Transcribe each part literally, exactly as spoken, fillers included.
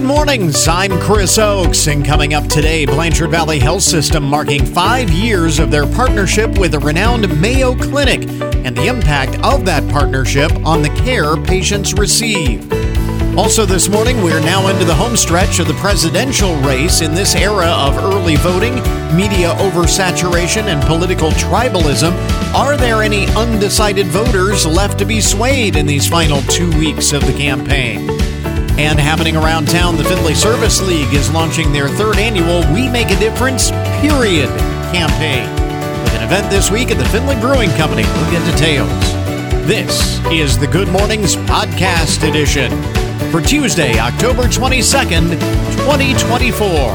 mornings, I'm Chris Oakes, and coming up today, Blanchard Valley Health System marking five years of their partnership with the renowned Mayo Clinic and the impact of that partnership on the care patients receive. Also this morning, we're now into the home stretch of the presidential race. In this era of early voting, media oversaturation, and political tribalism, are there any undecided voters left to be swayed in these final two weeks of the campaign? And happening around town, the Findlay Service League is launching their third annual We Make a Difference, period, campaign. With an event this week at the Findlay Brewing Company. We'll get details. This is the Good Mornings Podcast Edition for Tuesday, October twenty-second, twenty twenty-four.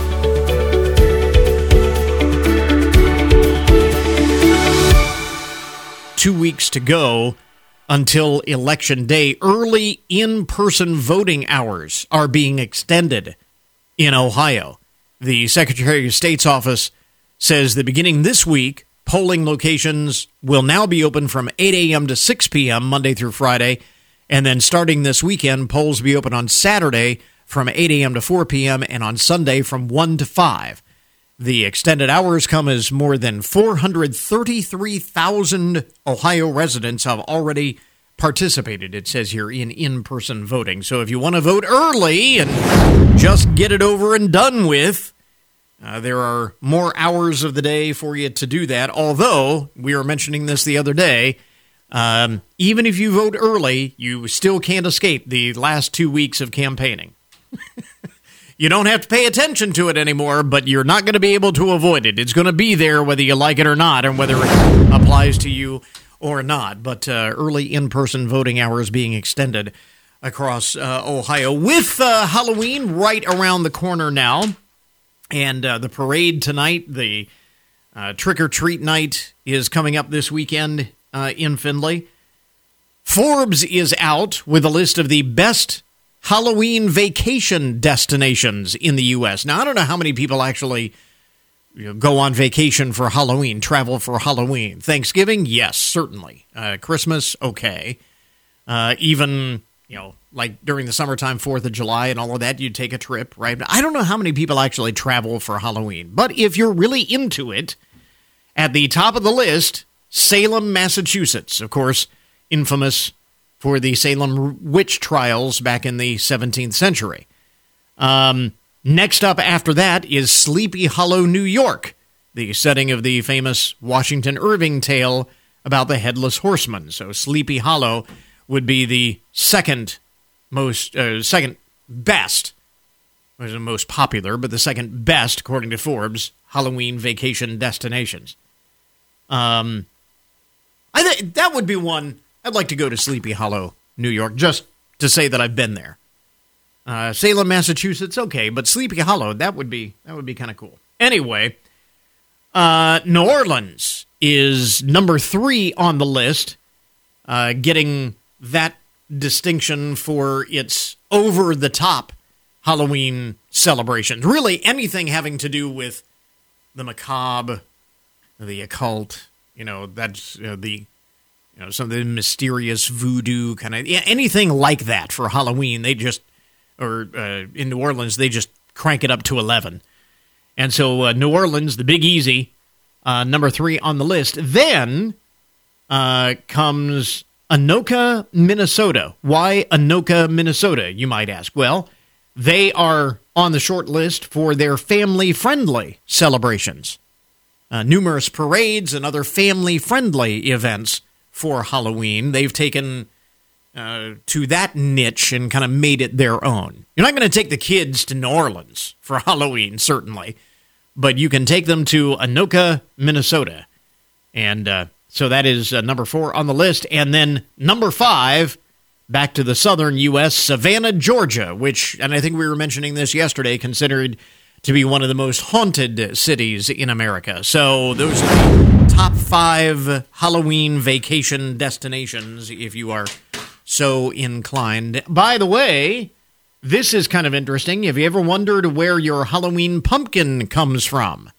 Two weeks to go until Election Day. Early in-person voting hours are being extended in Ohio. The Secretary of State's office says that beginning this week, polling locations will now be open from eight a.m. to six p.m. Monday through Friday, and then starting this weekend, polls will be open on Saturday from eight a.m. to four p.m. and on Sunday from one to five. The extended hours come as more than four hundred thirty-three thousand Ohio residents have already participated, it says here, in in-person voting. So if you want to vote early and just get it over and done with, uh, there are more hours of the day for you to do that. Although, we were mentioning this the other day, um, even if you vote early, you still can't escape the last two weeks of campaigning. You don't have to pay attention to it anymore, but you're not going to be able to avoid it. It's going to be there whether you like it or not, and whether it applies to you or not. But uh, early in-person voting hours being extended across uh, Ohio, with uh, Halloween right around the corner now, and uh, the parade tonight, the uh, trick-or-treat night is coming up this weekend uh, in Findlay. Forbes is out with a list of the best Halloween vacation destinations in the U S. Now, I don't know how many people actually you know, go on vacation for Halloween, travel for Halloween. Thanksgiving, yes, certainly. Uh, Christmas, okay. Uh, even, you know, like during the summertime, fourth of July and all of that, you'd take a trip, right? I don't know how many people actually travel for Halloween. But if you're really into it, at the top of the list, Salem, Massachusetts. Of course, infamous for the Salem witch trials back in the seventeenth century. Um, next up after that is Sleepy Hollow, New York, the setting of the famous Washington Irving tale about the Headless Horseman. So Sleepy Hollow would be the second most, uh, second best, was the most popular, but the second best, according to Forbes, Halloween vacation destinations. Um, I think that would be one. I'd like to go to Sleepy Hollow, New York, just to say that I've been there. Uh, Salem, Massachusetts, okay, but Sleepy Hollow, that would be that would be kind of cool. Anyway, uh, New Orleans is number three on the list, uh, getting that distinction for its over-the-top Halloween celebrations. Really, anything having to do with the macabre, the occult, you know, that's uh, the... You know, some of the mysterious voodoo kind of, yeah, anything like that for Halloween, they just, or uh, in New Orleans, they just crank it up to eleven. And so uh, New Orleans, the Big Easy, uh, number three on the list. Then uh, comes Anoka, Minnesota. Why Anoka, Minnesota, you might ask? Well, they are on the short list for their family-friendly celebrations. Uh, numerous parades and other family-friendly events for Halloween. They've taken uh, to that niche and kind of made it their own. You're not going to take the kids to New Orleans for Halloween, certainly, but you can take them to Anoka, Minnesota. And uh, so that is uh, number four on the list. And then number five, back to the southern U S, Savannah, Georgia, which, and I think we were mentioning this yesterday, considered to be one of the most haunted cities in America. So those are the top five Halloween vacation destinations, if you are so inclined. By the way, this is kind of interesting. Have you ever wondered where your Halloween pumpkin comes from?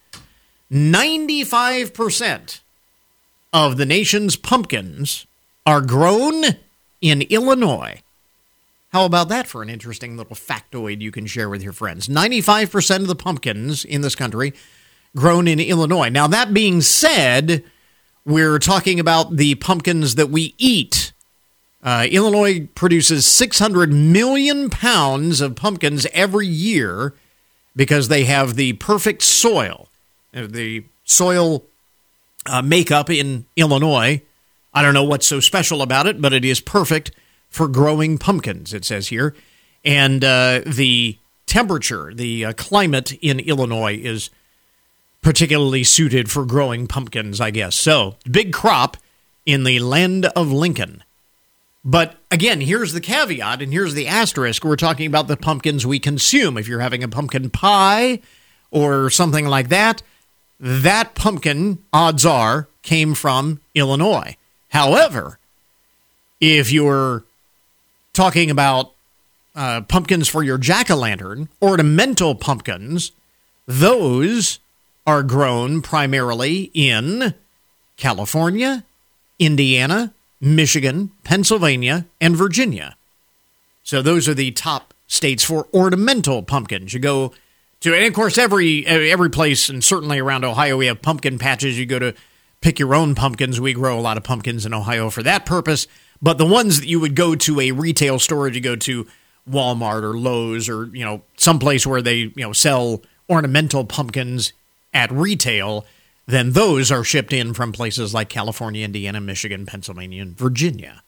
ninety-five percent of the nation's pumpkins are grown in Illinois. How about that for an interesting little factoid you can share with your friends? ninety-five percent of the pumpkins in this country grown in Illinois. Now, that being said, we're talking about the pumpkins that we eat. Uh, Illinois produces six hundred million pounds of pumpkins every year because they have the perfect soil. The soil uh, makeup in Illinois, I don't know what's so special about it, but it is perfect for growing pumpkins, it says here. And uh, the temperature, the uh, climate in Illinois is particularly suited for growing pumpkins, I guess. So, big crop in the land of Lincoln. But again, here's the caveat and here's the asterisk. We're talking about the pumpkins we consume. If you're having a pumpkin pie or something like that, that pumpkin, odds are, came from Illinois. However, if you're talking about uh, pumpkins for your jack-o'-lantern, ornamental pumpkins, those are grown primarily in California, Indiana, Michigan, Pennsylvania, and Virginia. So those are the top states for ornamental pumpkins. You go to, and of course, every every place, and certainly around Ohio, we have pumpkin patches. You go to pick your own pumpkins. We grow a lot of pumpkins in Ohio for that purpose. But the ones that you would go to a retail store, you go to Walmart or Lowe's or, you know, someplace where they, you know, sell ornamental pumpkins at retail, then those are shipped in from places like California, Indiana, Michigan, Pennsylvania, and Virginia.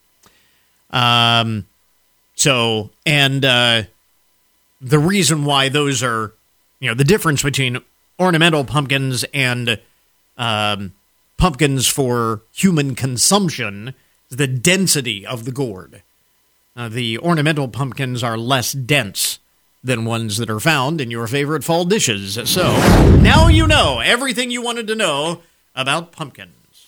Um, so, and uh, the reason why those are, you know, the difference between ornamental pumpkins and um, pumpkins for human consumption is the density of the gourd. Uh, the ornamental pumpkins are less dense than ones that are found in your favorite fall dishes. So, now you know everything you wanted to know about pumpkins.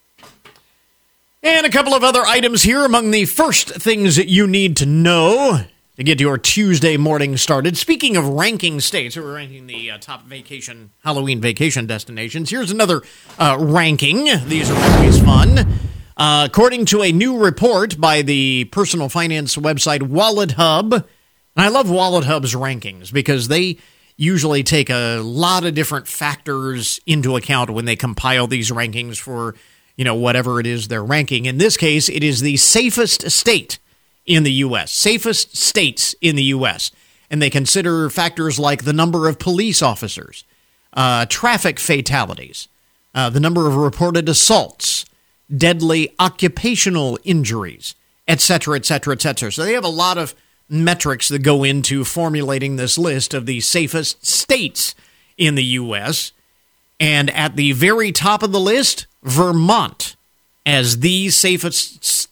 And a couple of other items here among the first things that you need to know to get your Tuesday morning started. Speaking of ranking states, we're ranking the uh, top vacation, Halloween vacation destinations. Here's another uh, ranking. These are always fun. Uh, according to a new report by the personal finance website WalletHub, and I love WalletHub's rankings because they usually take a lot of different factors into account when they compile these rankings for, you know, whatever it is they're ranking. In this case, it is the safest state in the U S, safest states in the U S. And they consider factors like the number of police officers, uh, traffic fatalities, uh, the number of reported assaults, deadly occupational injuries, et cetera, et cetera, et cetera. So they have a lot of metrics that go into formulating this list of the safest states in the U S. And at the very top of the list, Vermont as the safest...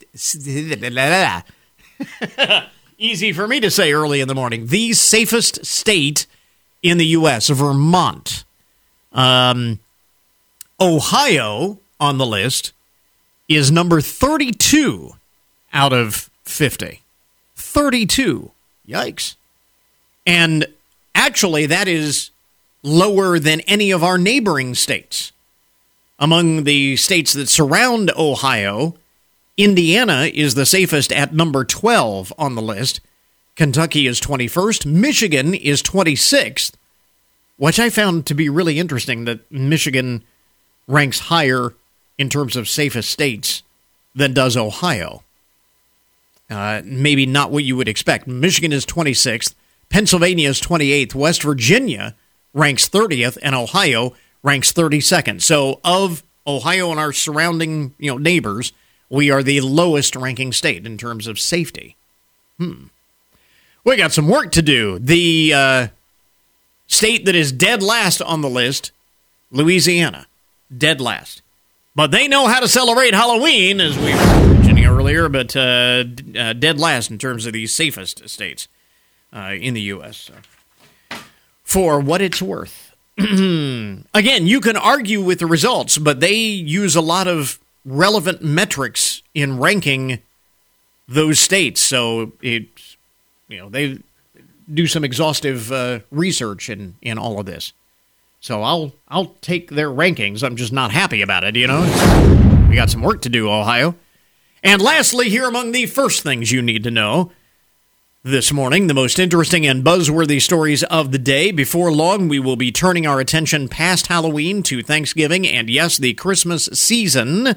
Easy for me to say early in the morning. The safest state in the U S, Vermont. Um, Ohio on the list is number thirty-two out of fifty. thirty-two. Yikes. And actually, that is lower than any of our neighboring states. Among the states that surround Ohio, Indiana is the safest at number twelve on the list. Kentucky is twenty-first. Michigan is twenty-sixth, which I found to be really interesting that Michigan ranks higher in terms of safest states than does Ohio. Uh, maybe not what you would expect. Michigan is twenty-sixth, Pennsylvania is twenty-eighth, West Virginia ranks thirtieth, and Ohio ranks thirty-second. So of Ohio and our surrounding, you know, neighbors, we are the lowest ranking state in terms of safety. Hmm. We got some work to do. The uh, state that is dead last on the list, Louisiana, dead last. But they know how to celebrate Halloween, as we were mentioning earlier, but uh, d- uh, dead last in terms of the safest states uh, in the U S. So, for what it's worth. Again, you can argue with the results, but they use a lot of relevant metrics in ranking those states. So, it, you know, they do some exhaustive uh, research in, in all of this. So I'll I'll take their rankings. I'm just not happy about it, you know. We got some work to do, Ohio. And lastly, here among the first things you need to know, this morning, the most interesting and buzzworthy stories of the day. Before long, we will be turning our attention past Halloween to Thanksgiving and, yes, the Christmas season.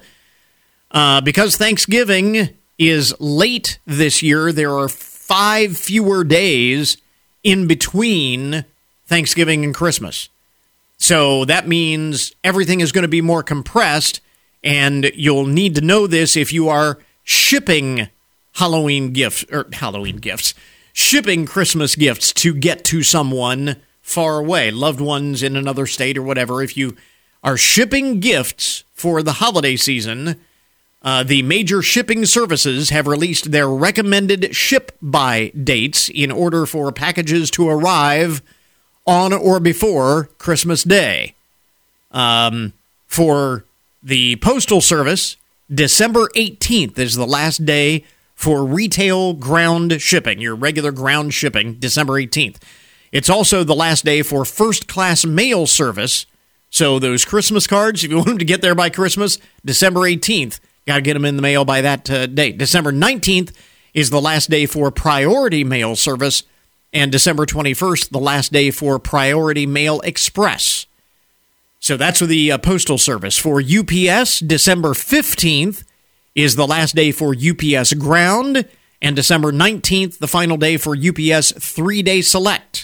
Uh, because Thanksgiving is late this year, there are five fewer days in between Thanksgiving and Christmas. So that means everything is going to be more compressed, and you'll need to know this if you are shipping Halloween gifts, or Halloween gifts, shipping Christmas gifts to get to someone far away, loved ones in another state or whatever. If you are shipping gifts for the holiday season, uh, the major shipping services have released their recommended ship-by dates in order for packages to arrive on or before Christmas Day. Um, for the Postal Service, December eighteenth is the last day for retail ground shipping, your regular ground shipping, December eighteenth. It's also the last day for first-class mail service. So those Christmas cards, if you want them to get there by Christmas, December eighteenth, got to get them in the mail by that uh, date. December nineteenth is the last day for priority mail service, and December twenty-first, the last day for priority mail express. So that's for the uh, Postal Service. For U P S, December fifteenth is the last day for U P S Ground, and December nineteenth, the final day for U P S three-day Select.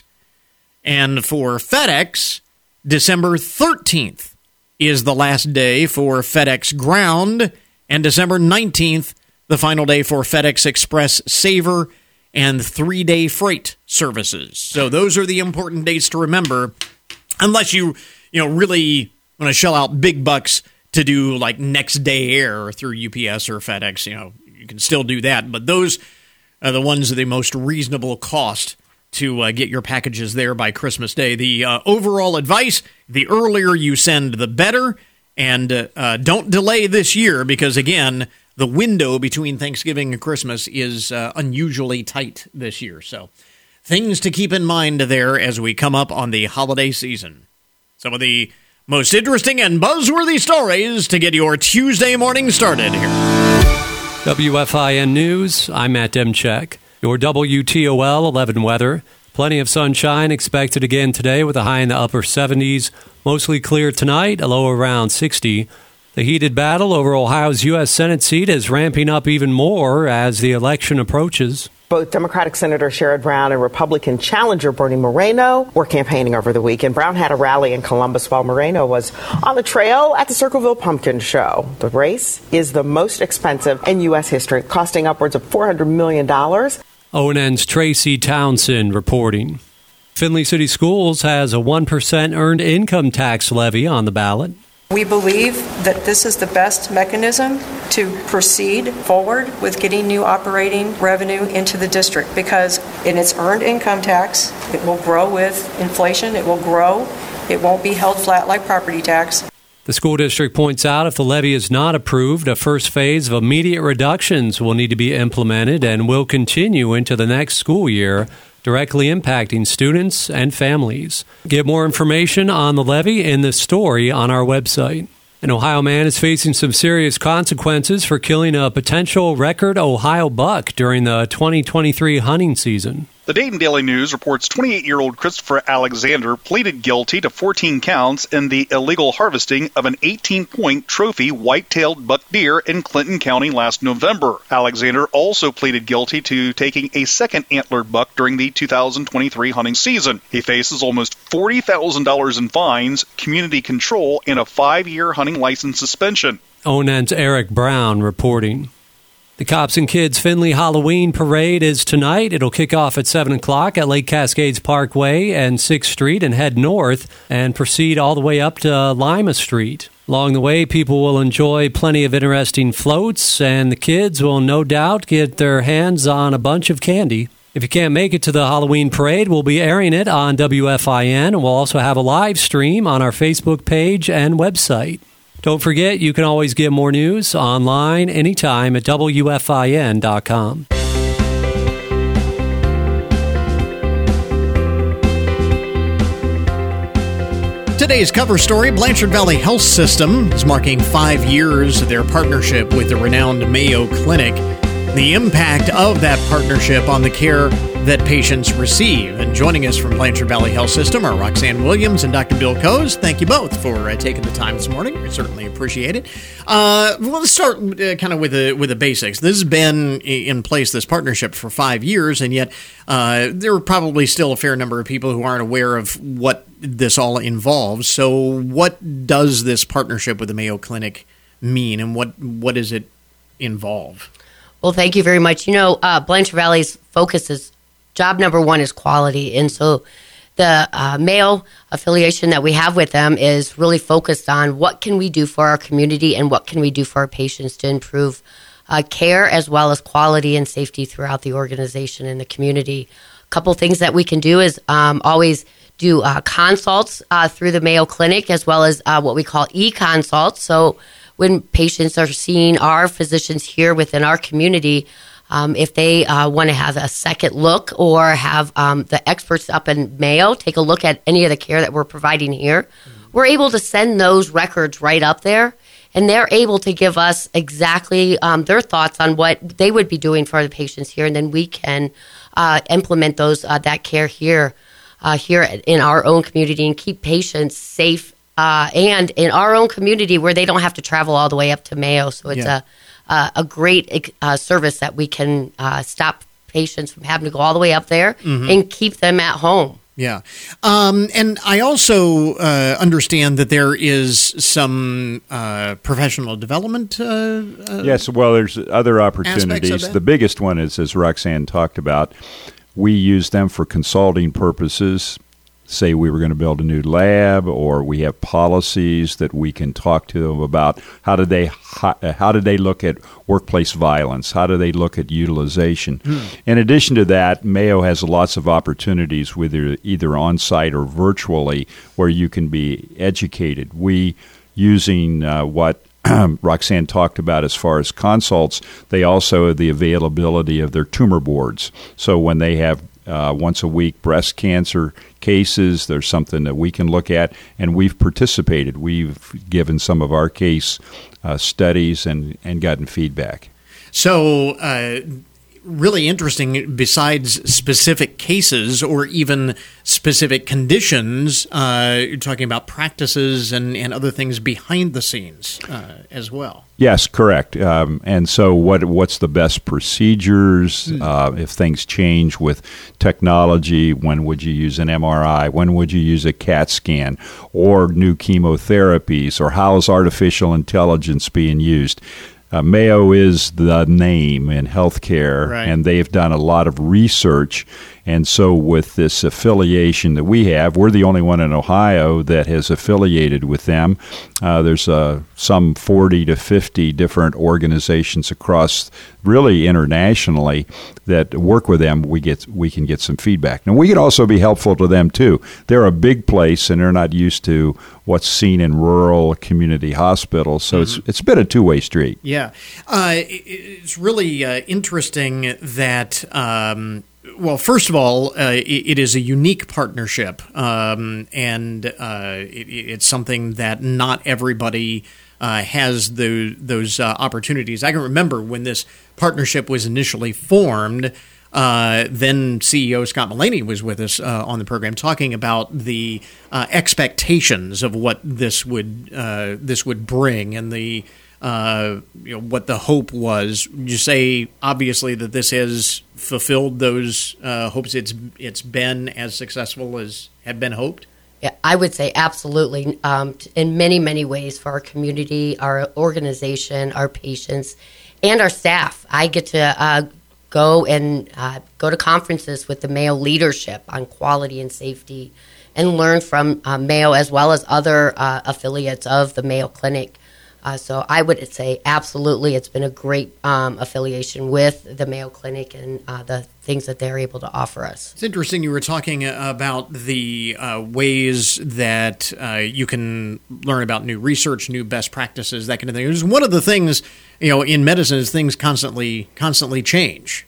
And for FedEx, December thirteenth is the last day for FedEx Ground, and December nineteenth, the final day for FedEx Express Saver and three-day freight services. So those are the important dates to remember, unless you, you know, really want to shell out big bucks to do like next day air through U P S or FedEx. You know, you can still do that, but those are the ones at the most reasonable cost to uh, get your packages there by Christmas Day. The uh, overall advice, the earlier you send, the better, and uh, uh, don't delay this year because, again, the window between Thanksgiving and Christmas is uh, unusually tight this year. So things to keep in mind there as we come up on the holiday season. Some of the most interesting and buzzworthy stories to get your Tuesday morning started here. W F I N News, I'm Matt Demchek. Your W T O L eleven weather. Plenty of sunshine expected again today with a high in the upper seventies. Mostly clear tonight, a low around sixty. The heated battle over Ohio's U S Senate seat is ramping up even more as the election approaches. Both Democratic Senator Sherrod Brown and Republican challenger Bernie Moreno were campaigning over the weekend. Brown had a rally in Columbus while Moreno was on the trail at the Circleville Pumpkin Show. The race is the most expensive in U S history, costing upwards of four hundred million dollars. O N N's Tracy Townsend reporting. Findlay City Schools has a one percent earned income tax levy on the ballot. We believe that this is the best mechanism to proceed forward with getting new operating revenue into the district because in its earned income tax, it will grow with inflation, it will grow, it won't be held flat like property tax. The school district points out if the levy is not approved, a first phase of immediate reductions will need to be implemented and will continue into the next school year, directly impacting students and families. Get more information on the levy in this story on our website. An Ohio man is facing some serious consequences for killing a potential record Ohio buck during the twenty twenty-three hunting season. The Dayton Daily News reports twenty-eight-year-old Christopher Alexander pleaded guilty to fourteen counts in the illegal harvesting of an eighteen-point trophy white-tailed buck deer in Clinton County last November. Alexander also pleaded guilty to taking a second antlered buck during the two thousand twenty-three hunting season. He faces almost forty thousand dollars in fines, community control, and a five-year hunting license suspension. O N N's Eric Brown reporting. The Cops and Kids Findlay Halloween Parade is tonight. It'll kick off at seven o'clock at Lake Cascades Parkway and sixth Street and head north and proceed all the way up to Lima Street. Along the way, people will enjoy plenty of interesting floats, and the kids will no doubt get their hands on a bunch of candy. If you can't make it to the Halloween Parade, we'll be airing it on W F I N, and we'll also have a live stream on our Facebook page and website. Don't forget, you can always get more news online anytime at W F I N dot com. Today's cover story, Blanchard Valley Health System is marking five years of their partnership with the renowned Mayo Clinic. the impact of that partnership on the care that patients receive. And joining us from Blanchard Valley Health System are Roxanne Williams and Doctor Bill Coase. Thank you both for uh, taking the time this morning. We certainly appreciate it. Uh, well, let's start uh, kind of with the with the basics. This has been in place, this partnership, for five years, and yet uh, there are probably still a fair number of people who aren't aware of what this all involves. So what does this partnership with the Mayo Clinic mean, and what, what does it involve? Well, thank you very much. You know, uh, Blanchard Valley's focus is job number one is quality. And so the uh, Mayo affiliation that we have with them is really focused on what can we do for our community and what can we do for our patients to improve uh, care as well as quality and safety throughout the organization and the community. A couple things that we can do is um, always do uh, consults uh, through the Mayo Clinic as well as uh, what we call e-consults. So when patients are seeing our physicians here within our community, Um, if they uh, want to have a second look or have um, the experts up in Mayo take a look at any of the care that we're providing here, mm-hmm. we're able to send those records right up there, and they're able to give us exactly um, their thoughts on what they would be doing for the patients here, and then we can uh, implement those uh, that care here, uh, here in our own community and keep patients safe uh, and in our own community where they don't have to travel all the way up to Mayo. So it's yeah. a Uh, a great uh, service that we can uh, stop patients from having to go all the way up there mm-hmm. and keep them at home. Yeah. Um, and I also uh, understand that there is some uh, professional development. Uh, uh, yes, well, there's other opportunities. The biggest one is, as Roxanne talked about, we use them for consulting purposes. Say we were going to build a new lab, or we have policies that we can talk to them about. How do they how, how do they look at workplace violence? How do they look at utilization? Hmm. In addition to that, Mayo has lots of opportunities, whether either on-site or virtually, where you can be educated. We, using uh, what Roxanne talked about as far as consults, they also have the availability of their tumor boards. So when they have Uh, once a week breast cancer cases, there's something that we can look at, and we've participated. We've given some of our case uh, studies and, and gotten feedback. So uh, really interesting, besides specific cases or even specific conditions, uh, you're talking about practices and, and other things behind the scenes uh, as well. Yes, correct. Um, and so what what's the best procedures? Mm. Uh, if things change with technology, when would you use an M R I? When would you use a CAT scan? Or new chemotherapies? Or how is artificial intelligence being used? Uh, Mayo is the name in healthcare, right. And they've done a lot of research. And so with this affiliation that we have, we're the only one in Ohio that has affiliated with them. Uh, there's uh, some forty to fifty different organizations across, really internationally, that work with them. We get we can get some feedback. Now, we can also be helpful to them, too. They're a big place, and they're not used to what's seen in rural community hospitals. So mm-hmm. it's it's been a two-way street. Yeah. Uh, it's really uh, interesting that... Um, Well, first of all, uh, it, it is a unique partnership, um, and uh, it, it's something that not everybody uh, has the, those uh, opportunities. I can remember when this partnership was initially formed, uh, then C E O Scott Mullaney was with us uh, on the program talking about the uh, expectations of what this would uh, this would bring and the Uh, you know, what the hope was. Would you say, obviously, that this has fulfilled those uh, hopes? It's it's been as successful as had been hoped? Yeah, I would say absolutely. Um, in many, many ways for our community, our organization, our patients, and our staff. I get to uh, go and uh, go to conferences with the Mayo leadership on quality and safety and learn from uh, Mayo as well as other uh, affiliates of the Mayo Clinic. Uh, so I would say absolutely it's been a great um, affiliation with the Mayo Clinic and uh, the things that they're able to offer us. It's interesting you were talking about the uh, ways that uh, you can learn about new research, new best practices, that kind of thing. It was one of the things, you know, in medicine is things constantly constantly change.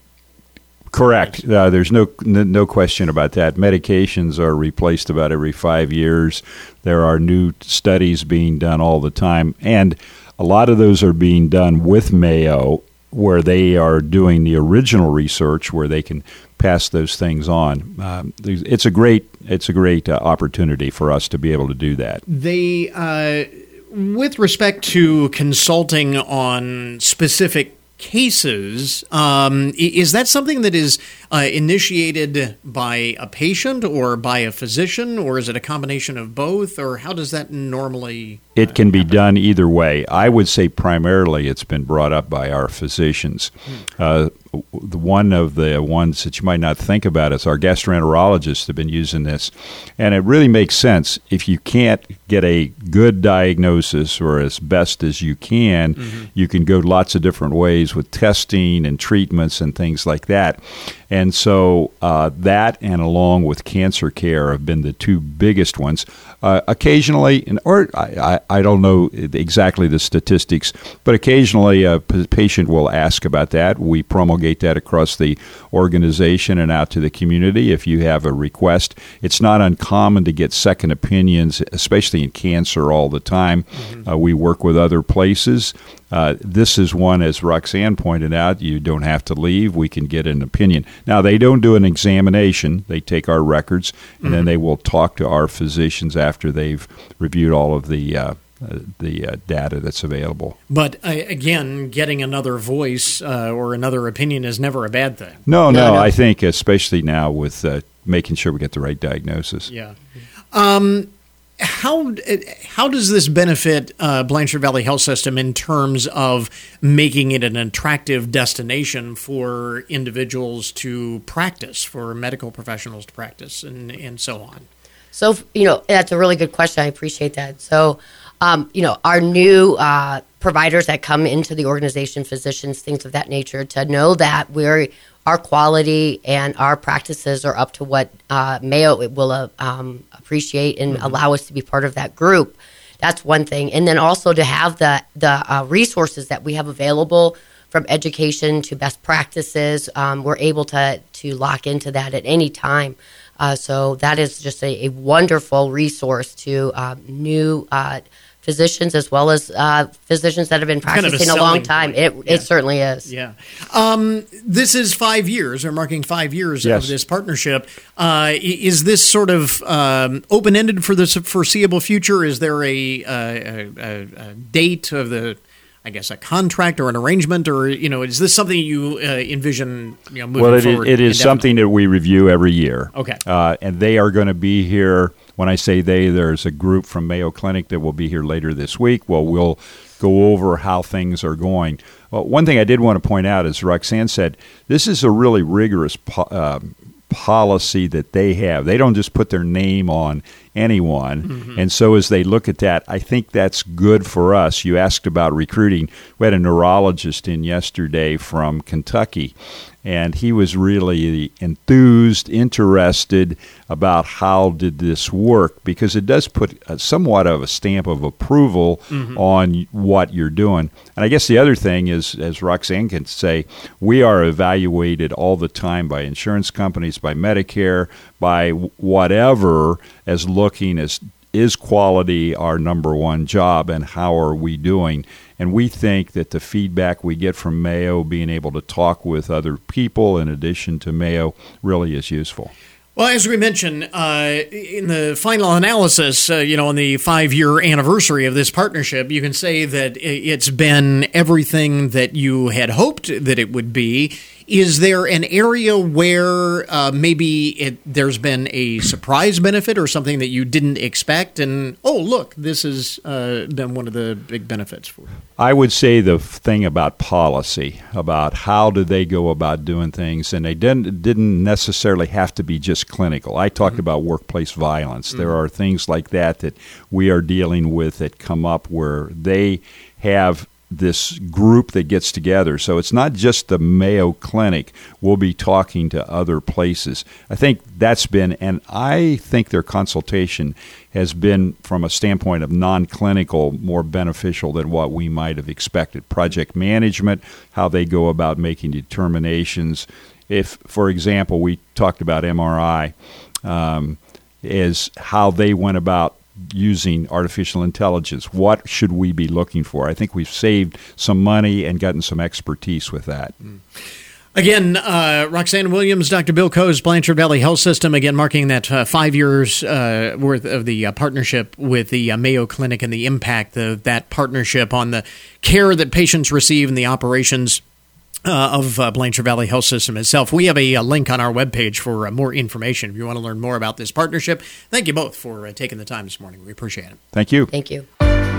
Correct. Uh, there's no no question about that. Medications are replaced about every five years. There are new studies being done all the time, and a lot of those are being done with Mayo where they are doing the original research, where they can pass those things on. Um, it's a great it's a great uh, opportunity for us to be able to do that. They, uh, with respect to consulting on specific cases, um, is that something that is uh, initiated by a patient or by a physician, or is it a combination of both, or how does that normally uh, It can be happen? done either way. I would say primarily it's been brought up by our physicians. Hmm. Uh, one of the ones that you might not think about is our gastroenterologists have been using this, and it really makes sense. If you can't get a good diagnosis or as best as you can, mm-hmm. you can go lots of different ways with testing and treatments and things like that. And so uh, that, and along with cancer care, have been the two biggest ones. Uh, occasionally, or I, I, I don't know exactly the statistics, but occasionally a p- patient will ask about that. We promulgate that across the organization and out to the community if you have a request. It's not uncommon to get second opinions, especially in cancer, all the time. Mm-hmm. Uh, we work with other places. Uh, this is one, as Roxanne pointed out, you don't have to leave. We can get an opinion. Now, they don't do an examination. They take our records, and mm-hmm. then they will talk to our physicians after they've reviewed all of the uh, uh, the uh, data that's available. But, uh, again, getting another voice uh, or another opinion is never a bad thing. No, no, no, no. I think especially now with uh, making sure we get the right diagnosis. Yeah. Um How how does this benefit uh, Blanchard Valley Health System in terms of making it an attractive destination for individuals to practice, for medical professionals to practice, and, and so on? So, you know, that's a really good question. I appreciate that. So, um, you know, our new uh, providers that come into the organization, physicians, things of that nature, to know that we're our quality and our practices are up to what uh, Mayo will uh, um, appreciate and mm-hmm. allow us to be part of that group. That's one thing. And then also to have the, the uh, resources that we have available, from education to best practices, um, we're able to, to lock into that at any time. Uh, so that is just a, a wonderful resource to uh, new uh physicians as well as uh, physicians that have been practicing kind of a, a long time. It, yeah. it certainly is. Yeah. Um, this is five years, or marking five years yes. of this partnership. Uh, is this sort of um, open-ended for the foreseeable future? Is there a, a, a, a date of the, I guess, a contract or an arrangement, or, you know, is this something you uh, envision, you know, moving well, it forward? Well, it is something that we review every year. Okay. Uh, and they are going to be here. When I say they, there's a group from Mayo Clinic that will be here later this week. Well, we'll go over how things are going. Well, one thing I did want to point out, as Roxanne said, this is a really rigorous po- uh, policy that they have. They don't just put their name on anyone. Mm-hmm. And so as they look at that, I think that's good for us. You asked about recruiting. We had a neurologist in yesterday from Kentucky, and he was really enthused, interested about how did this work, because it does put a, somewhat of a stamp of approval mm-hmm. on what you're doing. And I guess the other thing is, as Roxanne can say, we are evaluated all the time by insurance companies, by Medicare, by whatever, as looking as is quality our number one job, and how are we doing? And we think that the feedback we get from Mayo, being able to talk with other people in addition to Mayo, really is useful. Well, as we mentioned, uh, in the final analysis, uh, you know, on the five-year anniversary of this partnership, you can say that it's been everything that you had hoped that it would be. Is there an area where uh, maybe it, there's been a surprise benefit or something that you didn't expect? And, oh, look, this has uh, been one of the big benefits for you. I would say the thing about policy, about how do they go about doing things, and they didn't, didn't necessarily have to be just clinical. I talked mm-hmm. about workplace violence. Mm-hmm. There are things like that that we are dealing with that come up where they have this group that gets together. So it's not just the Mayo Clinic. We'll be talking to other places. I think that's been, and I think their consultation has been, from a standpoint of non-clinical, more beneficial than what we might have expected. Project management, how they go about making determinations. If, for example, we talked about M R I, um, is how they went about using artificial intelligence? What should we be looking for? I think we've saved some money and gotten some expertise with that. Mm. Again, uh, Roxanne Williams, Doctor Bill Coase, Blanchard Valley Health System, again, marking that uh, five years uh, worth of the uh, partnership with the uh, Mayo Clinic and the impact of that partnership on the care that patients receive and the operations uh, of uh, Blanchard Valley Health System itself. We have a, a link on our webpage for uh, more information if you want to learn more about this partnership. Thank you both for uh, taking the time this morning. We appreciate it. Thank you. Thank you.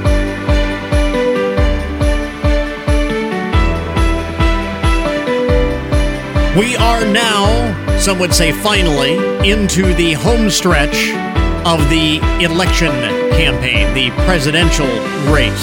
We are now, some would say finally, into the home stretch of the election campaign, the presidential race.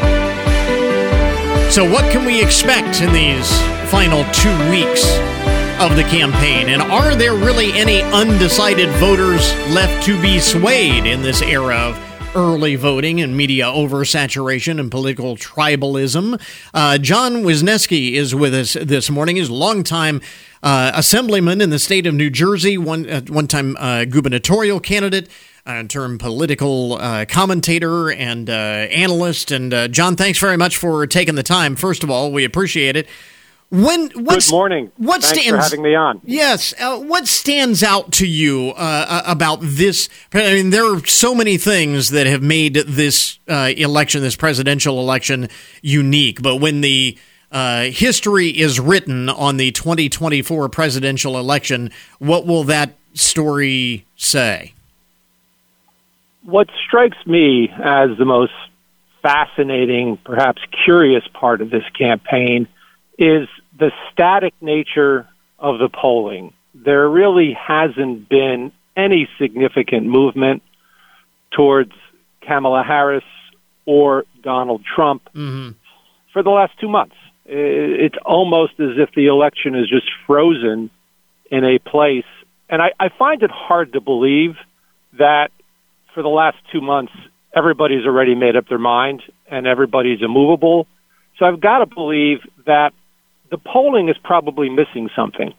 So what can we expect in these final two weeks of the campaign? And are there really any undecided voters left to be swayed in this era of early voting and media oversaturation and political tribalism? Uh, John Wisniewski is with us this morning. He's a longtime uh, assemblyman in the state of New Jersey, one uh, one-time uh, gubernatorial candidate, uh, term political uh, commentator and uh, analyst. And uh, John, thanks very much for taking the time. First of all, we appreciate it. When what's, Good morning. What Thanks stands, for having me on. Yes. Uh, what stands out to you uh, about this? I mean, there are so many things that have made this uh, election, this presidential election, unique. But when the uh, history is written on the twenty twenty-four presidential election, what will that story say? What strikes me as the most fascinating, perhaps curious part of this campaign is the static nature of the polling. There really hasn't been any significant movement towards Kamala Harris or Donald Trump mm-hmm. for the last two months. It's almost as if the election is just frozen in a place. And I, I find it hard to believe that for the last two months, everybody's already made up their mind and everybody's immovable. So I've got to believe that the polling is probably missing something.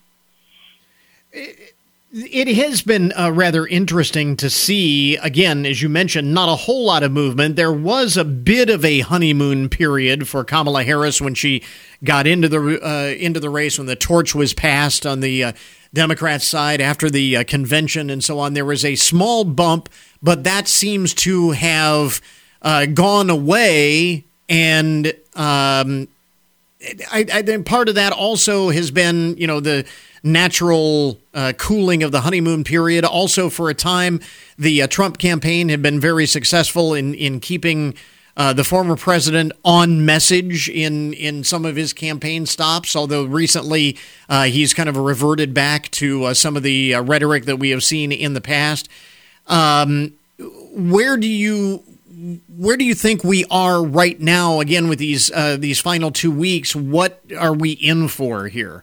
It has been uh, rather interesting to see, again, as you mentioned, not a whole lot of movement. There was a bit of a honeymoon period for Kamala Harris when she got into the uh, into the race, when the torch was passed on the uh, Democrat side after the uh, convention and so on. There was a small bump, but that seems to have uh, gone away, and um I, I think part of that also has been, you know, the natural uh, cooling of the honeymoon period. Also, for a time, the uh, Trump campaign had been very successful in in keeping uh, the former president on message in in some of his campaign stops. Although recently uh, he's kind of reverted back to uh, some of the uh, rhetoric that we have seen in the past. Um, where do you? Where do you think we are right now, again, with these uh, these final two weeks? What are we in for here?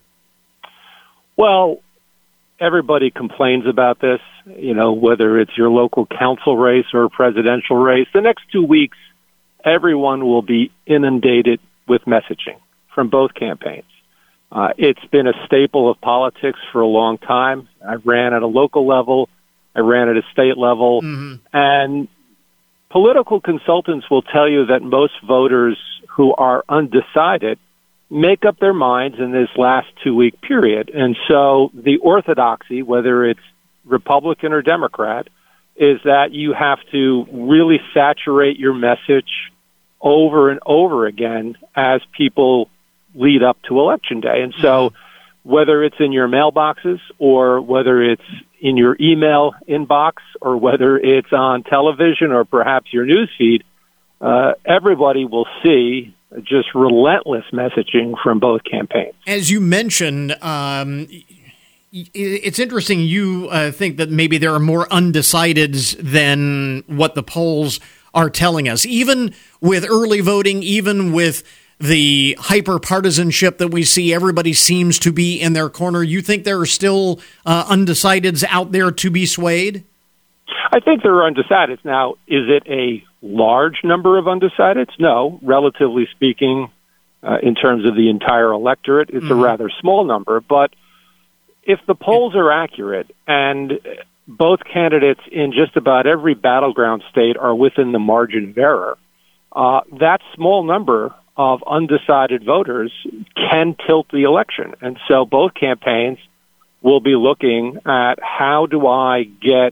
Well, everybody complains about this, you know, whether it's your local council race or a presidential race. The next two weeks, everyone will be inundated with messaging from both campaigns. Uh, it's been a staple of politics for a long time. I ran at a local level. I ran at a state level. Mm-hmm. And political consultants will tell you that most voters who are undecided make up their minds in this last two-week period. And so the orthodoxy, whether it's Republican or Democrat, is that you have to really saturate your message over and over again as people lead up to Election Day. And so whether it's in your mailboxes or whether it's in your email inbox or whether it's on television or perhaps your news feed, uh, everybody will see just relentless messaging from both campaigns. As you mentioned, um, it's interesting you uh, think that maybe there are more undecideds than what the polls are telling us. Even with early voting, even with the hyper-partisanship that we see, everybody seems to be in their corner. You think there are still uh, undecideds out there to be swayed? I think there are undecideds. Now, is it a large number of undecideds? No. Relatively speaking, uh, in terms of the entire electorate, it's mm-hmm. a rather small number. But if the polls are accurate, and both candidates in just about every battleground state are within the margin of error, uh, that small number of undecided voters can tilt the election. And so both campaigns will be looking at how do I get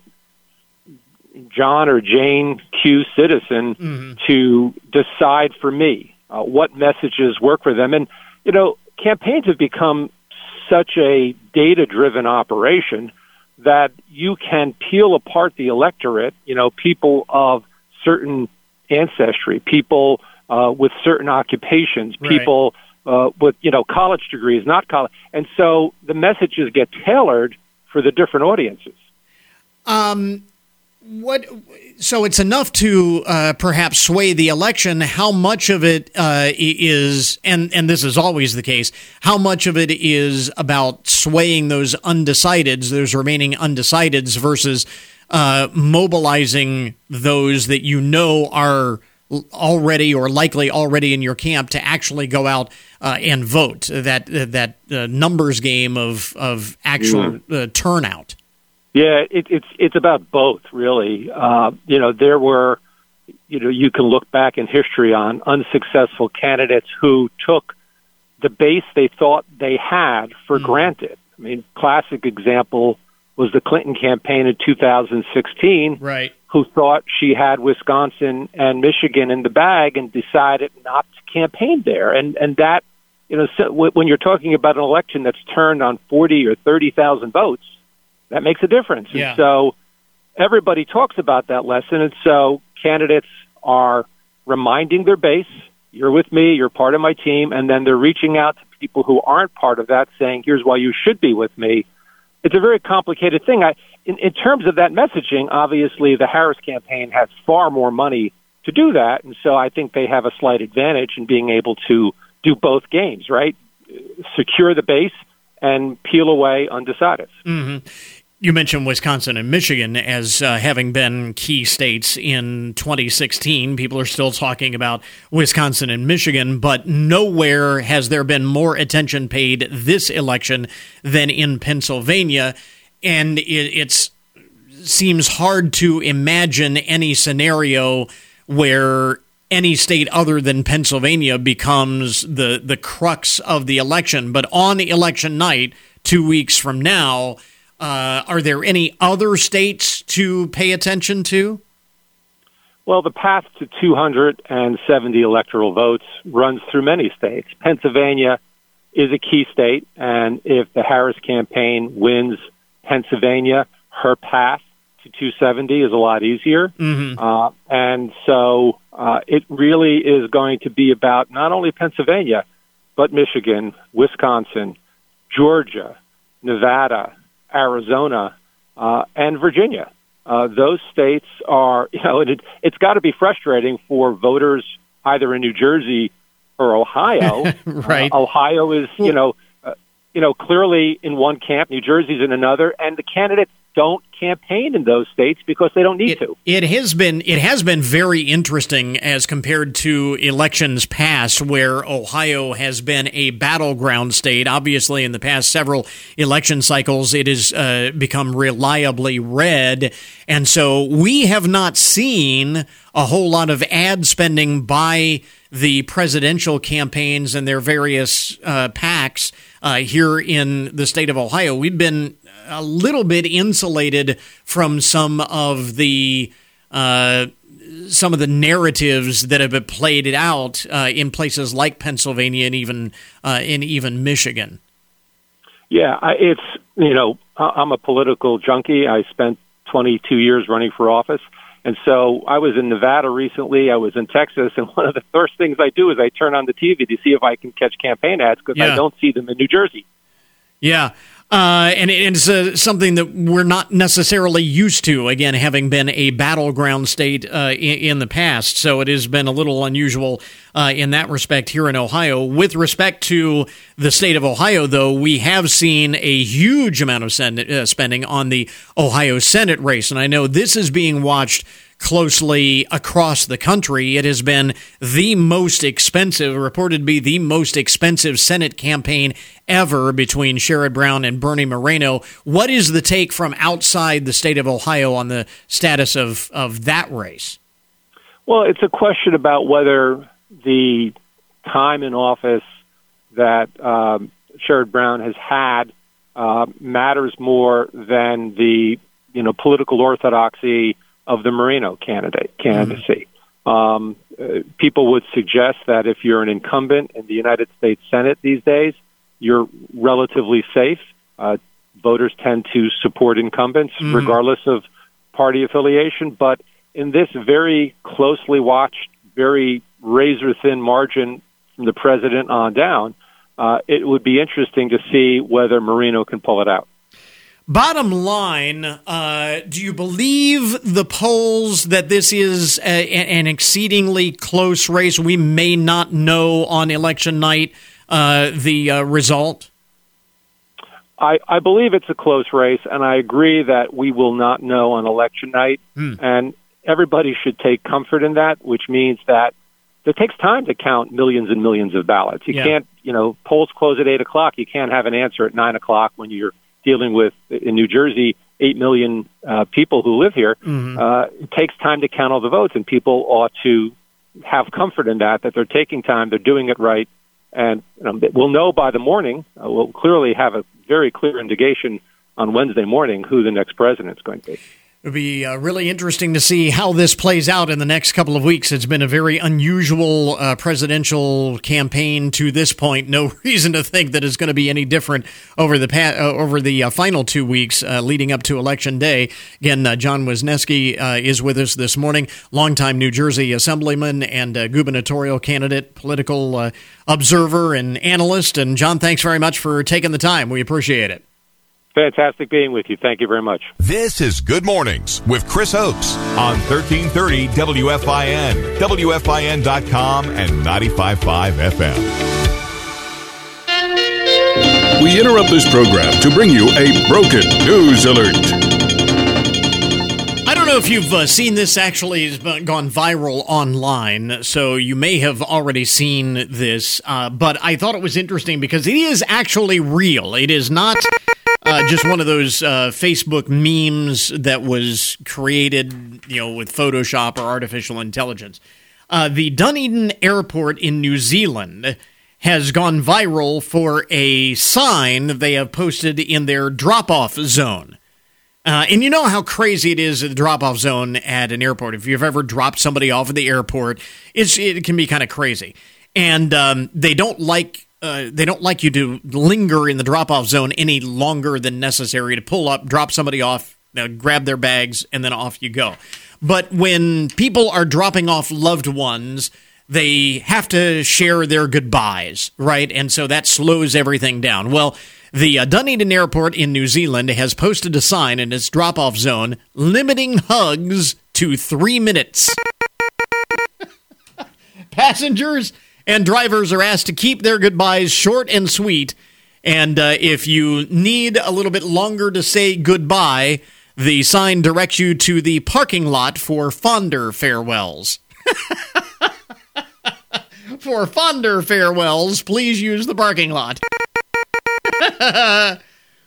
John or Jane Q citizen mm-hmm. to decide for me uh, what messages work for them. And, you know, campaigns have become such a data-driven operation that you can peel apart the electorate, you know, people of certain ancestry, people uh, with certain occupations, right. people uh, with, you know, college degrees, not college. And so the messages get tailored for the different audiences. Um, what? So it's enough to uh, perhaps sway the election. How much of it uh, is, and, and this is always the case, how much of it is about swaying those undecideds, those remaining undecideds, versus uh, mobilizing those that you know are already or likely already in your camp to actually go out uh, and vote? That that uh, numbers game of of actual mm. uh, turnout. Yeah, it, it's it's about both, really. Uh, you know, there were, you know, you can look back in history on unsuccessful candidates who took the base they thought they had for mm. granted. I mean, classic example was the Clinton campaign in two thousand sixteen, right? Who thought she had Wisconsin and Michigan in the bag and decided not to campaign there. And and that, you know, so when you're talking about an election that's turned on forty or thirty thousand votes, that makes a difference. Yeah. And so everybody talks about that lesson. And so candidates are reminding their base, you're with me, you're part of my team. And then they're reaching out to people who aren't part of that, saying, here's why you should be with me. It's a very complicated thing. I, in, in terms of that messaging, obviously the Harris campaign has far more money to do that. And so I think they have a slight advantage in being able to do both games, right? Secure the base and peel away undecideds. Mm-hmm. You mentioned Wisconsin and Michigan as uh, having been key states in twenty sixteen. People are still talking about Wisconsin and Michigan, but nowhere has there been more attention paid this election than in Pennsylvania. And it it's, seems hard to imagine any scenario where any state other than Pennsylvania becomes the, the crux of the election. But on election night, two weeks from now, uh, are there any other states to pay attention to? Well, the path to two hundred seventy electoral votes runs through many states. Pennsylvania is a key state, and if the Harris campaign wins Pennsylvania, her path to two seventy is a lot easier. Mm-hmm. Uh, and so uh, it really is going to be about not only Pennsylvania, but Michigan, Wisconsin, Georgia, Nevada, Arizona, uh, and Virginia. Uh, those states are, you know, it, it's got to be frustrating for voters either in New Jersey or Ohio. Right. Uh, Ohio is, you know, uh, you know, clearly in one camp, New Jersey's in another, and the candidates don't campaign in those states because they don't need it, to. It has been it has been very interesting as compared to elections past, where Ohio has been a battleground state. Obviously, in the past several election cycles, it has uh, become reliably red, and so we have not seen a whole lot of ad spending by the presidential campaigns and their various uh, PACs uh, here in the state of Ohio. We've been a little bit insulated from some of the uh, some of the narratives that have been played out uh, in places like Pennsylvania and even uh, in even Michigan. Yeah, I, it's you know I'm a political junkie. I spent twenty-two years running for office. And so I was in Nevada recently. I was in Texas. And one of the first things I do is I turn on the T V to see if I can catch campaign ads because yeah. I don't see them in New Jersey. Yeah. Uh, and it's uh, something that we're not necessarily used to, again, having been a battleground state uh, in, in the past. So it has been a little unusual uh, in that respect here in Ohio. With respect to the state of Ohio, though, we have seen a huge amount of sen- uh, spending on the Ohio Senate race. And I know this is being watched closely across the country. It has been the most expensive, reported to be the most expensive Senate campaign ever between Sherrod Brown and Bernie Moreno. What is the take from outside the state of Ohio on the status of, of that race? Well, it's a question about whether the time in office that um, Sherrod Brown has had uh, matters more than the you know political orthodoxy of the Moreno candidate candidacy. Mm-hmm. Um, uh, people would suggest that if you're an incumbent in the United States Senate these days, you're relatively safe. Uh, voters tend to support incumbents mm-hmm. regardless of party affiliation, but in this very closely watched, very razor-thin margin from the president on down, uh, it would be interesting to see whether Moreno can pull it out. Bottom line, uh, do you believe the polls that this is a, an exceedingly close race? We may not know on election night uh, the uh, result? I, I believe it's a close race, and I agree that we will not know on election night. Hmm. And everybody should take comfort in that, which means that it takes time to count millions and millions of ballots. You yeah. can't, you know, polls close at eight o'clock. You can't have an answer at nine o'clock when you're dealing with, in New Jersey, eight million uh, people who live here. Mm-hmm. Uh, it takes time to count all the votes, and people ought to have comfort in that, that they're taking time, they're doing it right. And you know, we'll know by the morning. Uh, we'll clearly have a very clear indication on Wednesday morning who the next president is going to be. It'll be uh, really interesting to see how this plays out in the next couple of weeks. It's been a very unusual uh, presidential campaign to this point. No reason to think that it's going to be any different over the pa- uh, over the uh, final two weeks uh, leading up to Election Day. Again, uh, John Wisniewski uh, is with us this morning, longtime New Jersey assemblyman and uh, gubernatorial candidate, political uh, observer and analyst. And John, thanks very much for taking the time. We appreciate it. Fantastic being with you. Thank you very much. This is Good Mornings with Chris Oakes on thirteen thirty W F I N, W F I N dot com, and ninety-five point five F M. We interrupt this program to bring you a broken news alert. I don't know if you've uh, seen this. Actually has gone viral online, so you may have already seen this, uh, but I thought it was interesting because it is actually real. It is not uh, just one of those uh, Facebook memes that was created, you know, with Photoshop or artificial intelligence. Uh, the Dunedin Airport in New Zealand has gone viral for a sign they have posted in their drop-off zone. Uh, and you know how crazy it is at the drop-off zone at an airport. If you've ever dropped somebody off at the airport, it's, it can be kind of crazy. And um, they don't like uh, they don't like you to linger in the drop-off zone any longer than necessary to pull up, drop somebody off, you know, grab their bags, and then off you go. But when people are dropping off loved ones, they have to share their goodbyes, right? And so that slows everything down. Well, the uh, Dunedin Airport in New Zealand has posted a sign in its drop-off zone limiting hugs to three minutes. Passengers and drivers are asked to keep their goodbyes short and sweet, and uh, if you need a little bit longer to say goodbye, the sign directs you to the parking lot for fonder farewells. For fonder farewells, please use the parking lot. uh,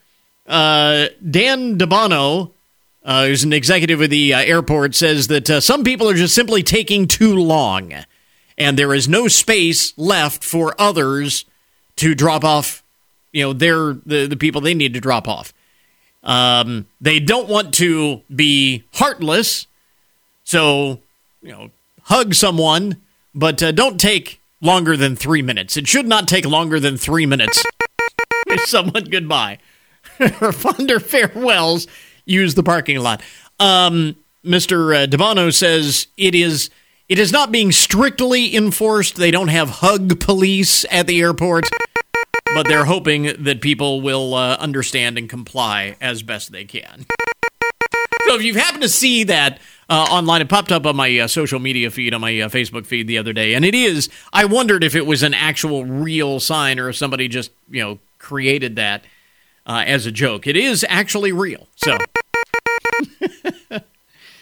Dan DeBono, uh, who's an executive of the uh, airport, says that uh, some people are just simply taking too long, and there is no space left for others to drop off, you know, their the, the people they need to drop off. Um, they don't want to be heartless, so, you know, hug someone, but uh, don't take longer than three minutes. It should not take longer than three minutes. Wish someone goodbye. For fonder farewells, use the parking lot. Um, Mister Uh, DeBono says it is it is not being strictly enforced. They don't have hug police at the airport, but they're hoping that people will uh, understand and comply as best they can. So if you've happened to see that uh, online, it popped up on my uh, social media feed, on my uh, Facebook feed the other day, and it is, I wondered if it was an actual real sign or if somebody just, you know, created that uh, as a joke. It is actually real. So,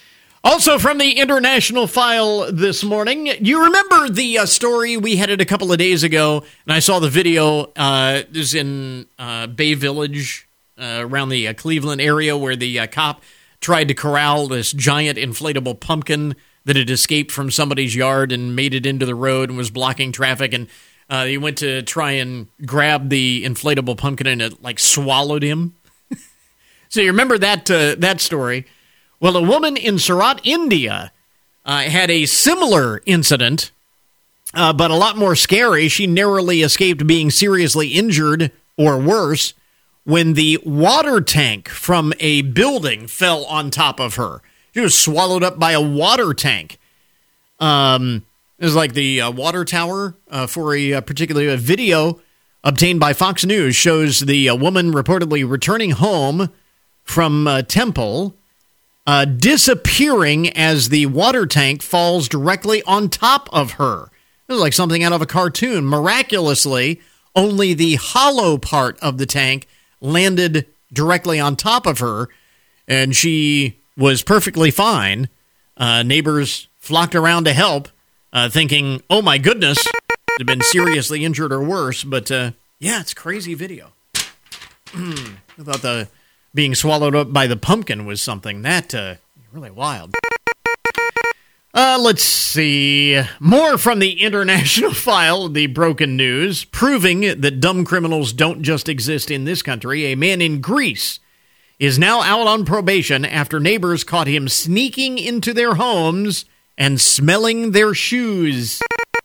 Also from the international file this morning, you remember the uh, story we had it a couple of days ago, and I saw the video. Uh, it was in uh, Bay Village, uh, around the uh, Cleveland area, where the uh, cop tried to corral this giant inflatable pumpkin that had escaped from somebody's yard and made it into the road and was blocking traffic. And uh, he went to try and grab the inflatable pumpkin, and it like swallowed him. So you remember that uh, that story? Well, a woman in Surat, India, uh, had a similar incident, uh, but a lot more scary. She narrowly escaped being seriously injured or worse when the water tank from a building fell on top of her. She was swallowed up by a water tank. Um, it was like the uh, water tower uh, for a, a particular a video obtained by Fox News shows the uh, woman reportedly returning home from uh, Temple, Uh, disappearing as the water tank falls directly on top of her. It was like something out of a cartoon. Miraculously, only the hollow part of the tank landed directly on top of her, and she was perfectly fine. Uh, neighbors flocked around to help, uh, thinking, oh my goodness, had been seriously injured or worse. But uh, yeah, it's a crazy video. I thought the being swallowed up by the pumpkin was something that uh, really wild. Uh, let's see. More from the international file, the broken news, proving that dumb criminals don't just exist in this country. A man in Greece is now out on probation after neighbors caught him sneaking into their homes and smelling their shoes.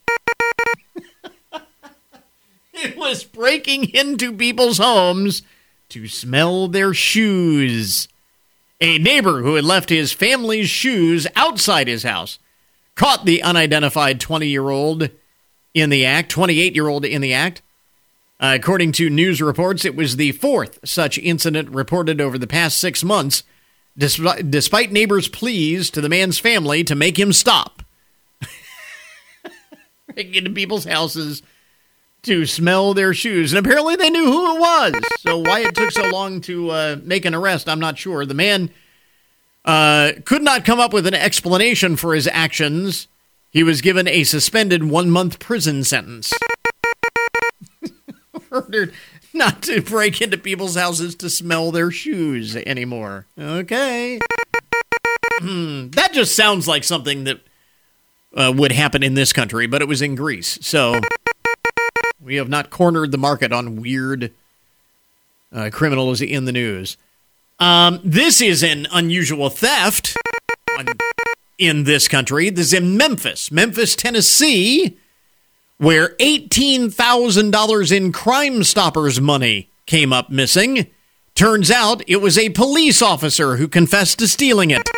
It was breaking into people's homes to smell their shoes. A neighbor who had left his family's shoes outside his house caught the unidentified twenty-year-old in the act, twenty-eight-year-old in the act. Uh, according to news reports, it was the fourth such incident reported over the past six months, despite, despite neighbors' pleas to the man's family to make him stop. Breaking into people's houses to smell their shoes. And apparently they knew who it was. So why it took so long to uh, make an arrest, I'm not sure. The man uh, could not come up with an explanation for his actions. He was given a suspended one-month prison sentence. Ordered not to break into people's houses to smell their shoes anymore. Okay. Hmm. That just sounds like something that uh, would happen in this country, but it was in Greece. So we have not cornered the market on weird uh, criminals in the news. Um, this is an unusual theft on, in this country. This is in Memphis, Memphis, Tennessee, where eighteen thousand dollars in Crime Stoppers money came up missing. Turns out it was a police officer who confessed to stealing it.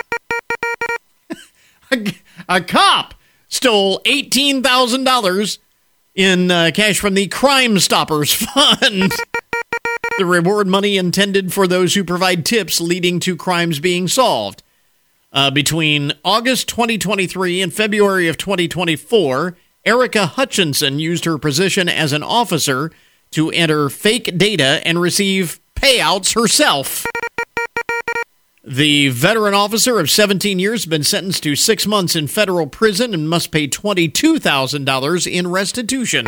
a, a cop stole eighteen thousand dollars in uh, cash from the Crime Stoppers Fund. The reward money intended for those who provide tips leading to crimes being solved. Uh, between August twenty twenty-three and February of twenty twenty-four, Erica Hutchinson used her position as an officer to enter fake data and receive payouts herself. The veteran officer of seventeen years has been sentenced to six months in federal prison and must pay twenty-two thousand dollars in restitution.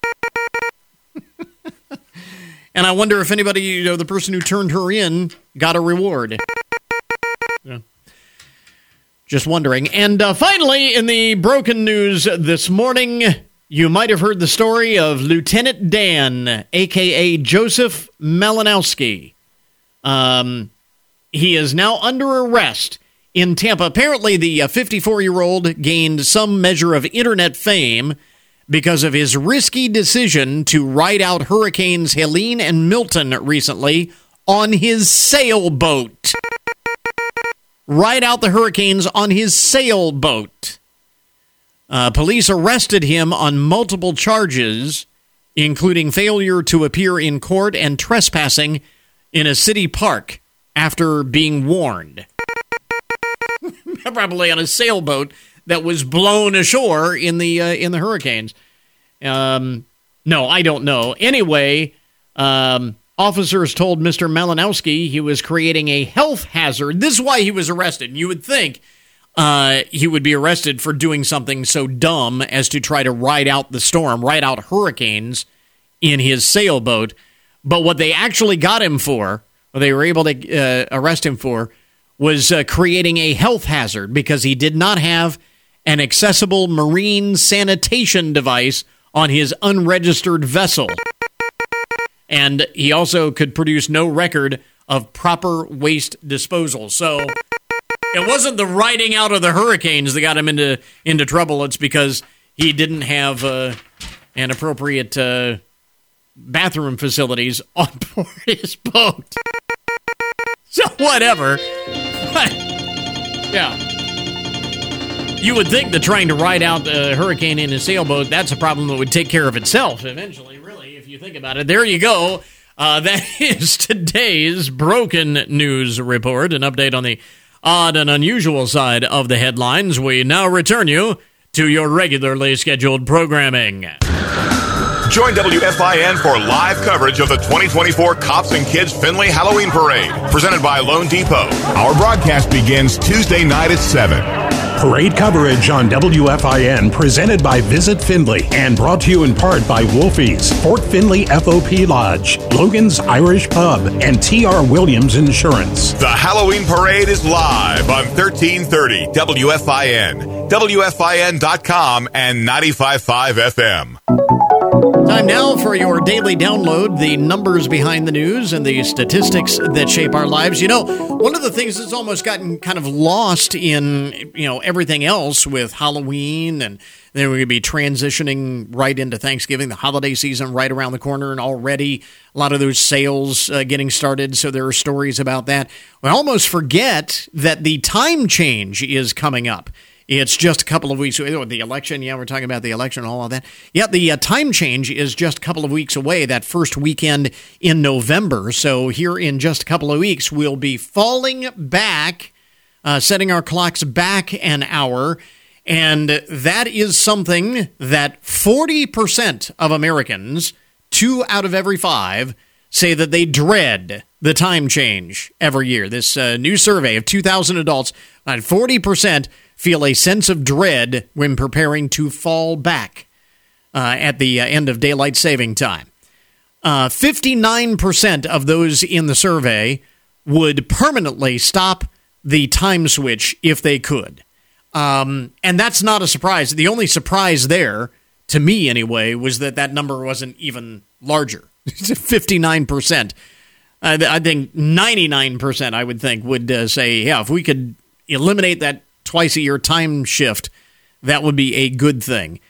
And I wonder if anybody, you know, the person who turned her in got a reward. Yeah. Just wondering. And uh, finally, in the broken news this morning, you might have heard the story of Lieutenant Dan, a k a. Joseph Malinowski. Um... He is now under arrest in Tampa. Apparently, the fifty-four-year-old gained some measure of internet fame because of his risky decision to ride out Hurricanes Helene and Milton recently on his sailboat. Ride out the hurricanes on his sailboat. Uh, police arrested him on multiple charges, including failure to appear in court and trespassing in a city park, after being warned. Probably on a sailboat that was blown ashore in the uh, in the hurricanes. Um, no, I don't know. Anyway, um, officers told Mister Malinowski he was creating a health hazard. This is why he was arrested. You would think uh, he would be arrested for doing something so dumb as to try to ride out the storm, ride out hurricanes in his sailboat. But what they actually got him for, or they were able to uh, arrest him for, was uh, creating a health hazard because he did not have an accessible marine sanitation device on his unregistered vessel. And he also could produce no record of proper waste disposal. So it wasn't the riding out of the hurricanes that got him into into trouble. It's because he didn't have uh, an appropriate uh, bathroom facilities on board his boat. So whatever. Yeah. You would think that trying to ride out a hurricane in a sailboat, that's a problem that would take care of itself eventually, really, if you think about it. There you go. Uh, that is today's Broken News Report, an update on the odd and unusual side of the headlines. We now return you to your regularly scheduled programming. Join W F I N for live coverage of the twenty twenty-four Cops and Kids Findlay Halloween Parade, presented by Loan Depot. Our broadcast begins Tuesday night at seven. Parade coverage on W F I N, presented by Visit Findlay, and brought to you in part by Wolfie's, Fort Findlay F O P Lodge, Logan's Irish Pub, and T R Williams Insurance. The Halloween Parade is live on thirteen thirty W F I N, W F I N dot com, and ninety-five point five F M. Time now for your daily download, the numbers behind the news and the statistics that shape our lives. You know, one of the things that's almost gotten kind of lost in, you know, everything else with Halloween, and then we're going to be transitioning right into Thanksgiving, the holiday season right around the corner, and already a lot of those sales uh, getting started, so there are stories about that. We almost forget that the time change is coming up. It's just a couple of weeks. The election, yeah, we're talking about the election and all of that. Yeah, the uh, time change is just a couple of weeks away, that first weekend in November. So here in just a couple of weeks, we'll be falling back, uh, setting our clocks back an hour. And that is something that forty percent of Americans, two out of every five, say that they dread the time change every year. This uh, new survey of two thousand adults, uh, forty percent feel a sense of dread when preparing to fall back uh, at the uh, end of daylight saving time. Uh, fifty-nine percent of those in the survey would permanently stop the time switch if they could. Um, and that's not a surprise. The only surprise there, to me anyway, was that that number wasn't even larger. fifty-nine percent. Uh, I think ninety-nine percent, I would think, would uh, say, yeah, if we could eliminate that twice-a-year time shift, that would be a good thing.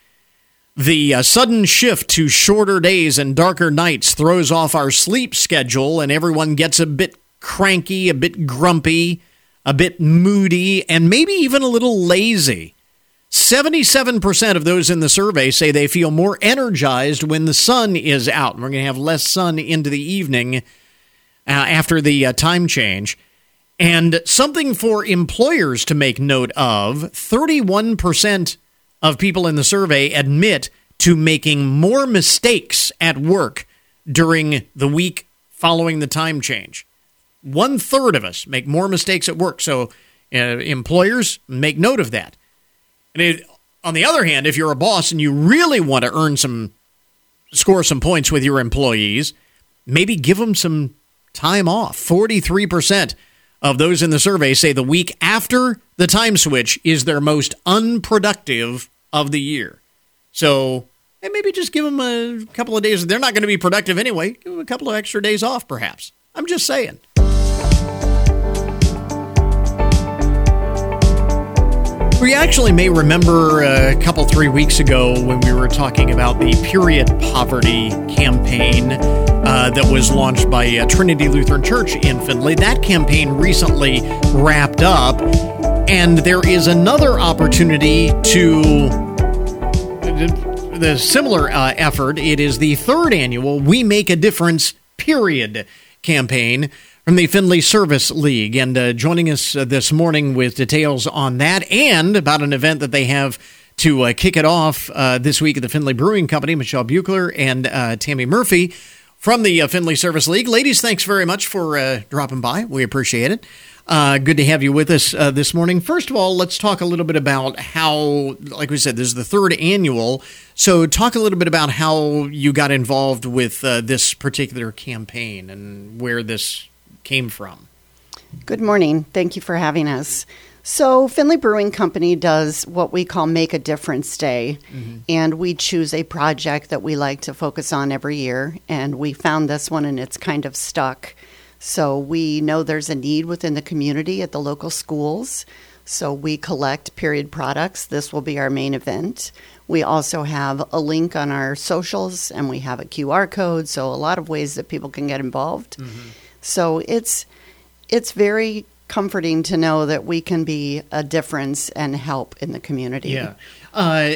The uh, sudden shift to shorter days and darker nights throws off our sleep schedule, and everyone gets a bit cranky, a bit grumpy, a bit moody, and maybe even a little lazy. seventy-seven percent of those in the survey say they feel more energized when the sun is out. We're going to have less sun into the evening uh, after the uh, time change. And something for employers to make note of, thirty-one percent of people in the survey admit to making more mistakes at work during the week following the time change. One third of us make more mistakes at work. So uh, employers, make note of that. And it, on the other hand, if you're a boss and you really want to earn some, score some points with your employees, maybe give them some time off. forty-three percent of those in the survey say the week after the time switch is their most unproductive of the year. So hey, maybe just give them a couple of days. They're not going to be productive anyway. Give them a couple of extra days off, perhaps. I'm just saying. We actually may remember a couple, three weeks ago when we were talking about the Period Poverty campaign uh, that was launched by uh, Trinity Lutheran Church in Findlay. That campaign recently wrapped up, and there is another opportunity to the similar uh, effort. It is the third annual We Make a Difference Period campaign from the Findlay Service League. And uh, joining us uh, this morning with details on that and about an event that they have to uh, kick it off uh, this week at the Findlay Brewing Company, Michelle Buchler and uh, Tammy Murphy. from the uh, Findlay Service League. Ladies, thanks very much for uh, dropping by. We appreciate it. Uh, good to have you with us uh, this morning. First of all, let's talk a little bit about how, like we said, this is the third annual. So talk a little bit about how you got involved with uh, this particular campaign and where this came from. Good morning. Thank you for having us. So Findlay Brewing Company does what we call Make a Difference Day, mm-hmm. and we choose a project that we like to focus on every year, and we found this one and it's kind of stuck. So we know there's a need within the community at the local schools, so we collect period products. This will be our main event. We also have a link on our socials, and we have a Q R code, so a lot of ways that people can get involved. Mm-hmm. So it's it's very comforting to know that we can be a difference and help in the community. Yeah. Uh,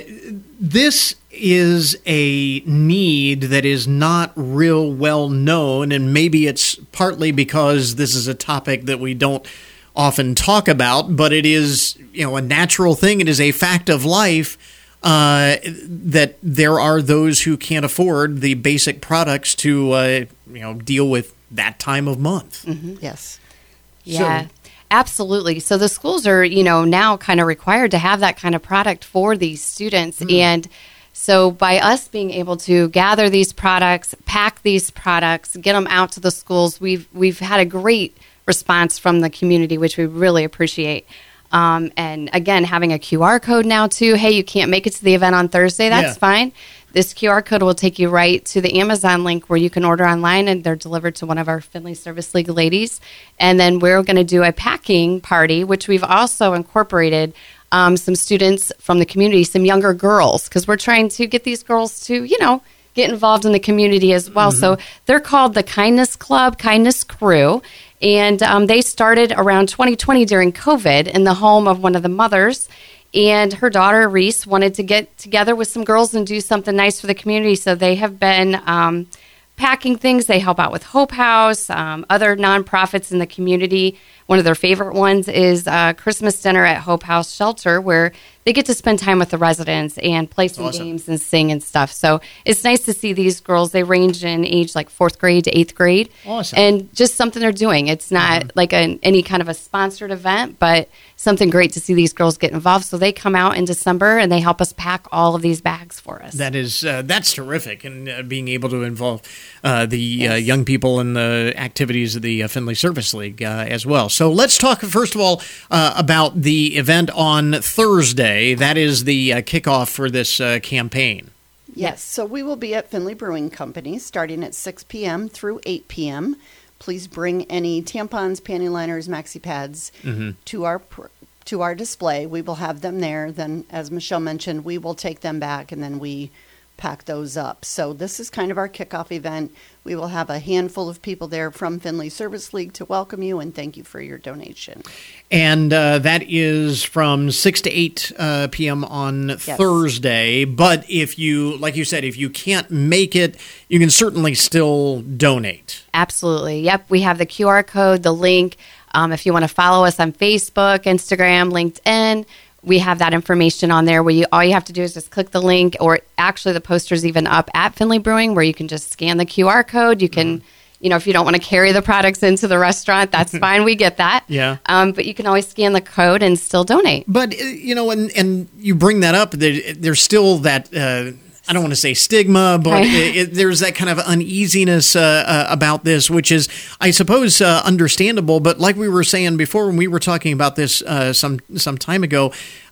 this is a need that is not real well known, and maybe it's partly because this is a topic that we don't often talk about, but it is, you know, a natural thing. It is a fact of life uh, that there are those who can't afford the basic products to, uh, you know, deal with that time of month. Mm-hmm. Yes. Yeah. So, absolutely. So the schools are, you know, now kind of required to have that kind of product for these students. Mm. And so by us being able to gather these products, pack these products, get them out to the schools, we've we've had a great response from the community, which we really appreciate. Um, and again, having a Q R code now too. Hey, you can't make it to the event on Thursday. That's yeah. fine. This Q R code will take you right to the Amazon link where you can order online, and they're delivered to one of our Findlay Service League ladies. And then we're going to do a packing party, which we've also incorporated um, some students from the community, some younger girls, because we're trying to get these girls to, you know, get involved in the community as well. Mm-hmm. So they're called the Kindness Club, Kindness Crew. And um, they started around twenty twenty during COVID in the home of one of the mothers. And her daughter, Reese, wanted to get together with some girls and do something nice for the community. So they have been um, packing things. They help out with Hope House, um, other nonprofits in the community. One of their favorite ones is uh, Christmas dinner at Hope House Shelter, where they get to spend time with the residents and play some awesome. games and sing and stuff. So it's nice to see these girls. They range in age like fourth grade to eighth grade. Awesome. And just something they're doing. It's not mm-hmm. like an, any kind of a sponsored event, but something great to see these girls get involved. So they come out in December and they help us pack all of these bags for us. That is, uh, that's terrific. And uh, being able to involve uh, the yes. uh, young people in the activities of the uh, Findlay Service League uh, as well. So let's talk, first of all, uh, about the event on Thursday. That is the uh, kickoff for this uh, campaign. Yes, so we will be at Findlay Brewing Company starting at six p.m. through eight p.m. Please bring any tampons, panty liners, maxi pads mm-hmm. to our to our display. We will have them there. Then, as Michelle mentioned, we will take them back, and then we pack those up. So this is kind of our kickoff event. We will have a handful of people there from Findlay Service League to welcome you and thank you for your donation. And uh, that is from six to eight uh, p.m. on yes. Thursday. But if you, like you said, if you can't make it, you can certainly still donate. Absolutely. Yep. We have the Q R code, the link. Um, if you want to follow us on Facebook, Instagram, LinkedIn, we have that information on there where you all you have to do is just click the link, or actually the poster's even up at Findlay Brewing where you can just scan the Q R code. You can, mm. you know, if you don't want to carry the products into the restaurant, that's fine. We get that. Yeah. Um, but you can always scan the code and still donate. But, you know, and, and you bring that up, there, there's still that, uh, I don't want to say stigma, but right. it, it, there's that kind of uneasiness uh, uh, about this, which is, I suppose, uh, understandable. But like we were saying before when we were talking about this uh, some some time ago,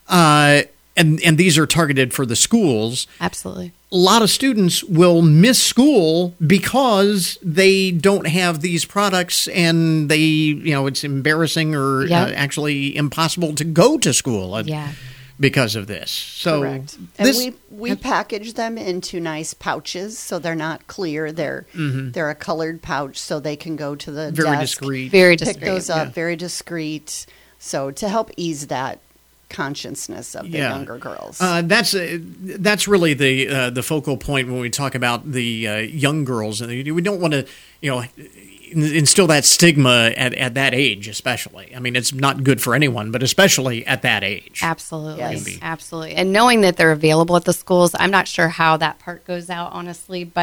uh, and, and these are targeted for the schools. Absolutely. A lot of students will miss school because they don't have these products, and they, you know, it's embarrassing or yep. uh, actually impossible to go to school. Yeah. Because of this. So correct. And this, we, we package them into nice pouches so they're not clear. They're mm-hmm. they're a colored pouch so they can go to the very desk. discreet. Very pick discreet. those up, yeah. very discreet. So to help ease that consciousness of the yeah. younger girls. Uh, that's uh, that's really the uh, the focal point when we talk about the uh, young girls. And we don't want to, you know, instill that stigma at, at that age, especially. I mean, it's not good for anyone, but especially at that age. Absolutely. Yes. Absolutely. And knowing that they're available at the schools, I'm not sure how that part goes out, honestly, but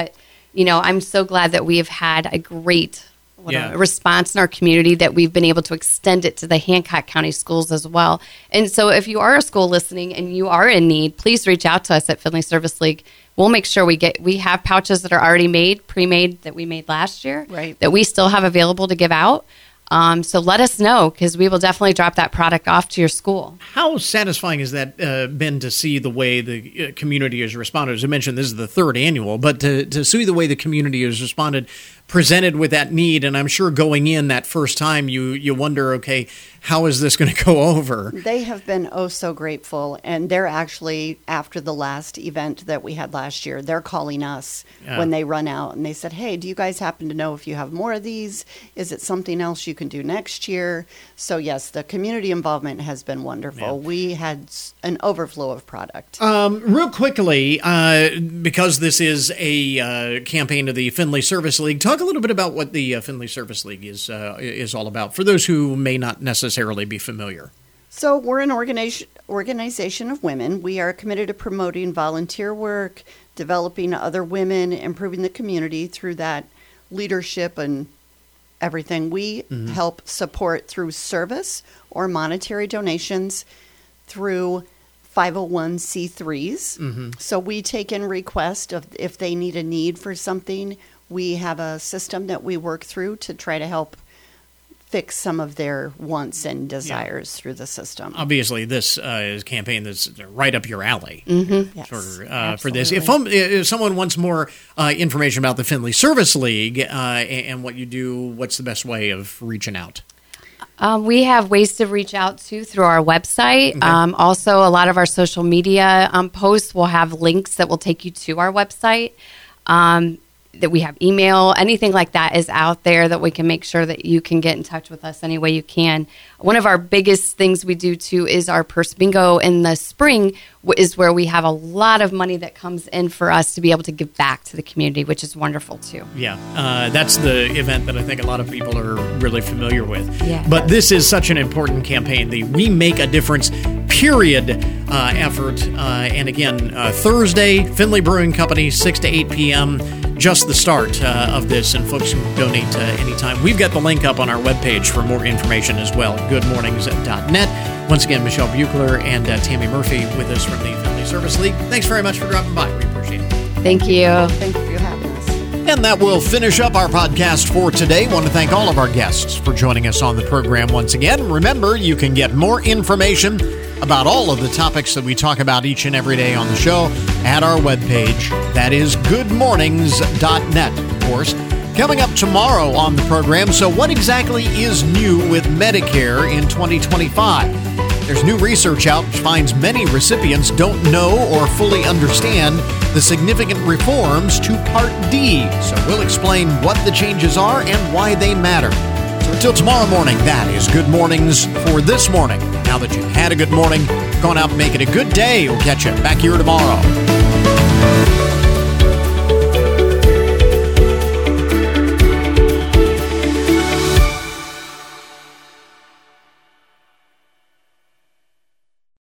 you know, I'm so glad that we have had a great what Yeah. a response in our community that we've been able to extend it to the Hancock County schools as well. And so if you are a school listening and you are in need, please reach out to us at Findlay Service League. We'll make sure we get, we have pouches that are already made, pre-made that we made last year, Right. that we still have available to give out. Um, so let us know, because we will definitely drop that product off to your school. How satisfying has that uh, been to see the way the uh, community has responded? As I mentioned, this is the third annual, but to, to see the way the community has responded, presented with that need, and I'm sure going in that first time, you you wonder, okay, how is this going to go over? They have been oh so grateful, and they're actually, after the last event that we had last year, they're calling us Yeah. when they run out, and they said, hey, do you guys happen to know if you have more of these? Is it something else you can do next year? So yes, the community involvement has been wonderful. Yeah. We had s- an overflow of product. Um, real quickly, uh, because this is a uh, campaign of the Findlay Service League, talk a little bit about what the uh, Findlay Service League is uh, is all about, for those who may not necessarily be familiar. So we're an organization organization of women. We are committed to promoting volunteer work, developing other women, improving the community through that leadership and everything. We Mhm. help support through service or monetary donations through five oh one c threes. Mhm. So we take in requests of if they need a need for something. We have a system that we work through to try to help fix some of their wants and desires through the system. Obviously, this uh, is a campaign that's right up your alley. Mhm. Yes, for, uh, for this. If, absolutely. um, if someone wants more uh, information about the Findlay Service League uh, and, and what you do, what's the best way of reaching out? Um, we have ways to reach out to through our website. Okay. Um, also, a lot of our social media um, posts will have links that will take you to our website. Um, that we have email, anything like that is out there that we can make sure that you can get in touch with us any way you can. One of our biggest things we do too is our Purse Bingo in the spring w- is where we have a lot of money that comes in for us to be able to give back to the community, which is wonderful too. Yeah, uh, that's the event that I think a lot of people are really familiar with. Yeah. But this is such an important campaign, the We Make a Difference, period, uh, effort. Uh, and again, uh, Thursday, Findlay Brewing Company, six to eight p.m., just the start uh, of this, and folks can donate uh, anytime. We've got the link up on our webpage for more information as well, good mornings dot net. Once again, Michelle Buchler and uh, Tammy Murphy with us from the Findlay Service League. Thanks very much for dropping by. We appreciate it. Thank you. Thank you for having us. And that will finish up our podcast for today. Want to thank all of our guests for joining us on the program once again. Remember, you can get more information about all of the topics that we talk about each and every day on the show at our webpage. That is good mornings dot net, of course. Coming up tomorrow on the program, so what exactly is new with Medicare in twenty twenty-five? There's new research out which finds many recipients don't know or fully understand the significant reforms to Part D. So we'll explain what the changes are and why they matter. So until tomorrow morning, that is Good Mornings for this morning. Now that you've had a good morning, go on out and make it a good day. We'll catch you back here tomorrow.